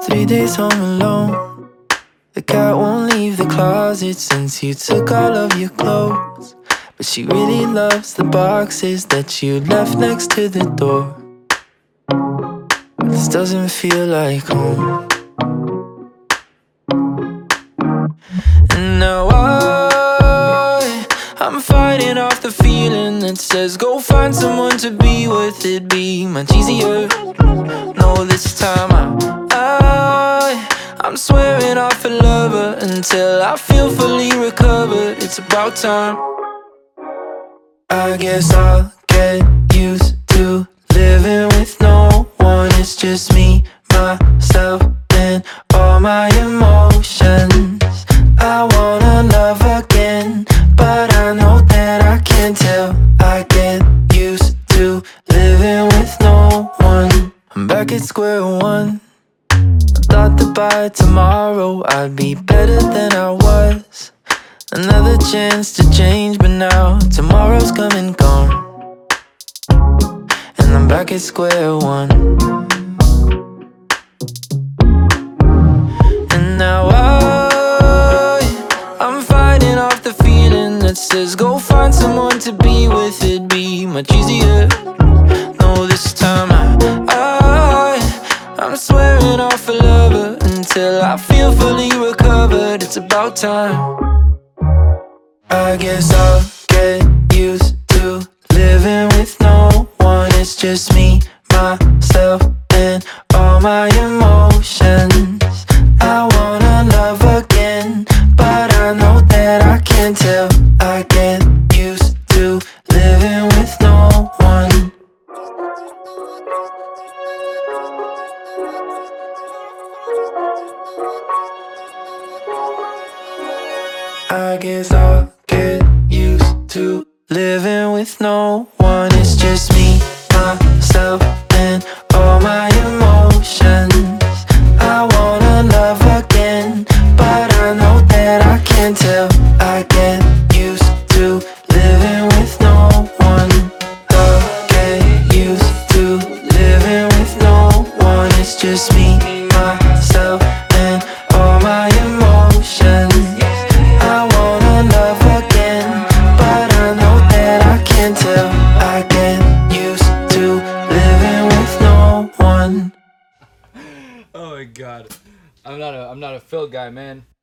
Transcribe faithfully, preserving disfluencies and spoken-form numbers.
Three days home alone. The cat won't leave the closet since you took all of your clothes. But she really loves the boxes that you left next to the door. This doesn't feel like home. And now I, I'm fighting off the feeling that says go find someone to be with. It'd be much easier. No, this time I, I, I'm swearing off a lover until I feel fully recovered. It's about time. I guess I'll get used to living with no one. It's just me, myself, and all my emotions. I wanna love again, but I know that I can't tell. I get used to living with no one. I'm back at square one. I thought that by tomorrow I'd be better than I was. Another chance to change, but now tomorrow's come and gone, and I'm back at square one. And now I, I'm fighting off the feeling that says go find someone to be with. It'd be much easier. No, this time I, I, I'm swearing off a lover until I feel fully recovered. It's about time. I guess I'll get used to living with no one. It's just me, myself, and all my emotions. I wanna love again, but I know that I can't tell. I get used to living with no one. I guess I'll get used to living with no one. It's just me, myself, and all my emotions. I wanna love again, but I know that I can't tell. I get used to living with no one. I get used to living with no one. It's just me, myself, and all my emotions. I get used to living with no one. Oh my god. I'm not a I'm not a Phil guy, man.